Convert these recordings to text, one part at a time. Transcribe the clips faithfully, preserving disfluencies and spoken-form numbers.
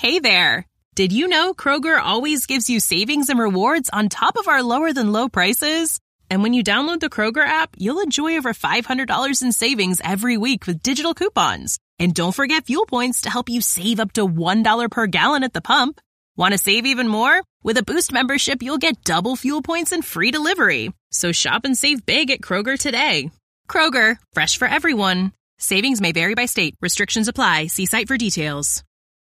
Hey there! Did you know Kroger always gives you savings and rewards on top of our lower-than-low prices? And when you download the Kroger app, you'll enjoy over five hundred dollars in savings every week with digital coupons. And don't forget fuel points to help you save up to one dollar per gallon at the pump. Want to save even more? With a Boost membership, you'll get double fuel points and free delivery. So shop and save big at Kroger today. Kroger, fresh for everyone. Savings may vary by state. Restrictions apply. See site for details.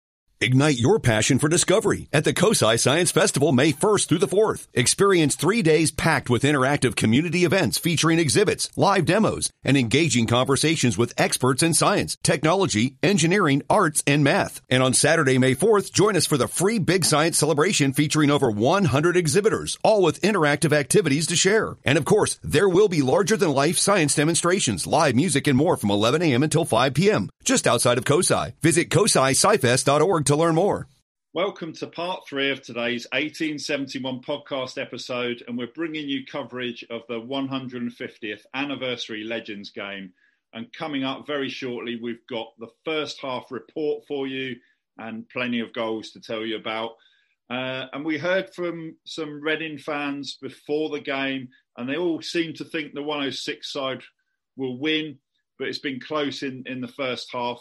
Ignite your passion for discovery at the COSI Science Festival May first through the fourth. Experience three days packed with interactive community events featuring exhibits, live demos, and engaging conversations with experts in science, technology, engineering, arts, and math. And on Saturday, May fourth, join us for the free Big Science celebration featuring over one hundred exhibitors, all with interactive activities to share. And of course, there will be larger-than-life science demonstrations, live music, and more from eleven a.m. until five p.m. just outside of COSI. Visit cosi sci fest dot org to learn more. Welcome to part three of today's eighteen seventy-one podcast episode, and we're bringing you coverage of the one hundred fiftieth anniversary Legends game. And coming up very shortly, we've got the first half report for you and plenty of goals to tell you about. Uh, and we heard from some Reading fans before the game, and they all seem to think the one oh six side will win, but it's been close in, in the first half.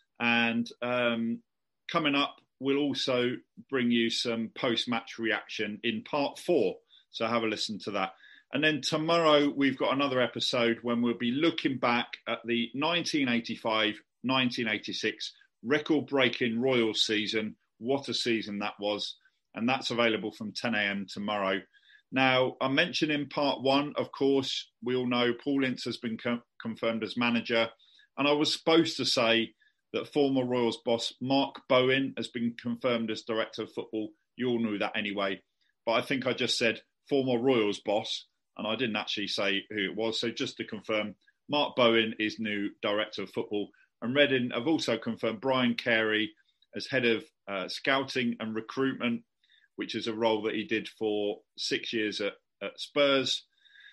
And um, coming up, we'll also bring you some post-match reaction in part four. So have a listen to that. And then tomorrow, we've got another episode when we'll be looking back at the nineteen eighty-five nineteen eighty-six record-breaking Royals season. What a season that was. And that's available from ten a.m. tomorrow. Now, I mentioned in part one, of course, we all know Paul Ince has been co- confirmed as manager. And I was supposed to say that former Royals boss Mark Bowen has been confirmed as director of football. You all knew that anyway. But I think I just said former Royals boss, and I didn't actually say who it was. So just to confirm, Mark Bowen is new director of football. And Reading have also confirmed Brian Carey as head of uh, scouting and recruitment, which is a role that he did for six years at, at Spurs.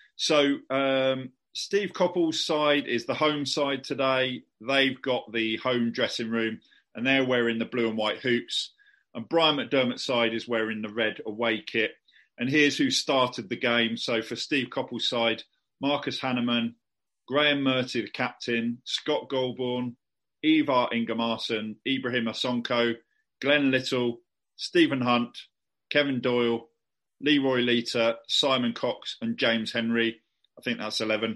So um, Steve Coppell's side is the home side today. They've got the home dressing room and they're wearing the blue and white hoops. And Brian McDermott's side is wearing the red away kit. And here's who started the game. So for Steve Coppell's side, Marcus Hanneman, Graham Murty, the captain, Scott Goulbourne, Ivar Ingemarson, Ibrahim Asonko, Glenn Little, Stephen Hunt, Kevin Doyle, Leroy Lita, Simon Cox and James Henry. I think that's eleven.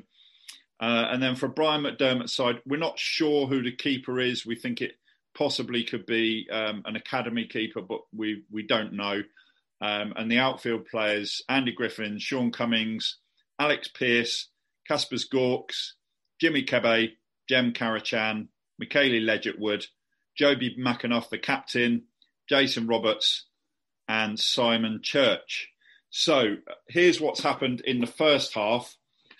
Uh, and then for Brian McDermott's side, we're not sure who the keeper is. We think it possibly could be um, an academy keeper, but we, we don't know. Um, and the outfield players, Andy Griffin, Sean Cummings, Alex Pearce, Kaspers Gorks, Jimmy Kebe, Jem Karachan, Michaeli Ledgerwood, Joby McAnuff, the captain, Jason Roberts, and Simon Church. So here's what's happened in the first half.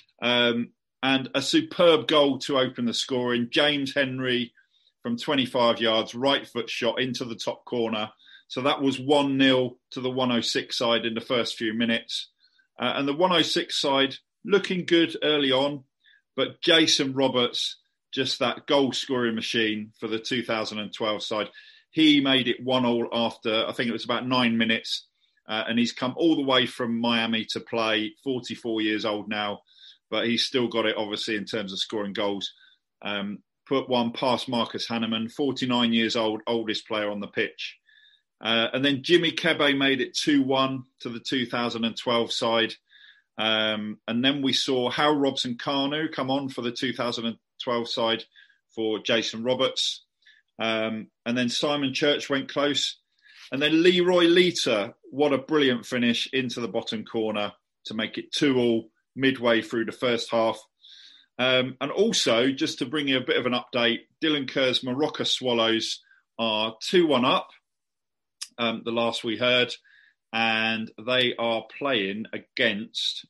Um, and a superb goal to open the scoring. James Henry from twenty-five yards, right foot shot into the top corner. So that was one nil to the one oh six side in the first few minutes. Uh, and the one oh six side looking good early on, but Jason Roberts, just that goal scoring machine for the two thousand twelve side. He made it one all after, I think it was about nine minutes. Uh, and he's come all the way from Miami to play, forty-four years old now. But he's still got it, obviously, in terms of scoring goals. Um, put one past Marcus Hanneman, forty-nine years old, oldest player on the pitch. Uh, and then Jimmy Kebe made it two one to the two thousand twelve side. Um, and then we saw Hal Robson-Kanu come on for the two thousand twelve side for Jason Roberts. Um, and then Simon Church went close. And then Leroy Lita, what a brilliant finish into the bottom corner to make it two all midway through the first half. Um, and also, just to bring you a bit of an update, Dylan Kerr's Morocco Swallows are two one up, um, the last we heard, and they are playing against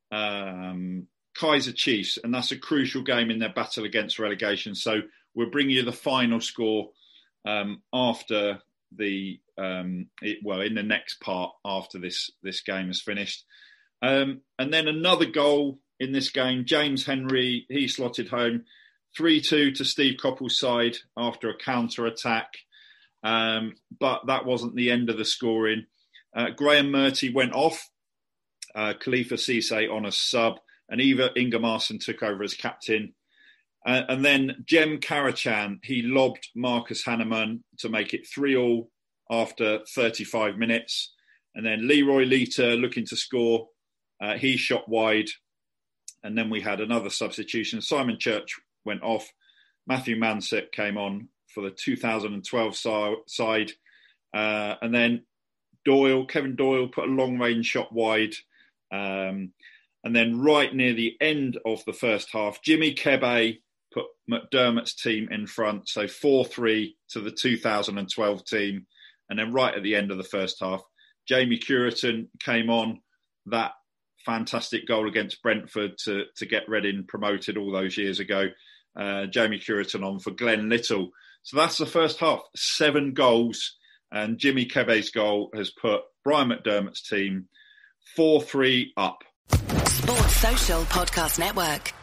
um, Kaiser Chiefs, and that's a crucial game in their battle against relegation. So we'll bring you the final score um, after the, um, it, well, in the next part after this, this game is finished. Um, and then another goal in this game, James Henry, he slotted home three two to Steve Coppell's side after a counter-attack. Um, but that wasn't the end of the scoring. Uh, Graham Murty went off, uh, Khalifa Cisse on a sub, and Eva Ingemarson took over as captain. Uh, and then Jem Karachan, he lobbed Marcus Hanneman to make it three all after thirty-five minutes. And then Leroy Lita looking to score. Uh, he shot wide. And then we had another substitution. Simon Church went off. Matthew Mansett came on for the two thousand twelve side. Uh, and then Doyle, Kevin Doyle put a long-range shot wide. Um, and then right near the end of the first half, Jimmy Kebe put McDermott's team in front. So four three to the two thousand twelve team. And then right at the end of the first half, Jamie Curitan came on. That fantastic goal against Brentford to, to get Reading promoted all those years ago. Uh, Jamie Curitan on for Glenn Little. So that's the first half. Seven goals. And Jimmy Kebe's goal has put Brian McDermott's team four three up. Sports Social Podcast Network.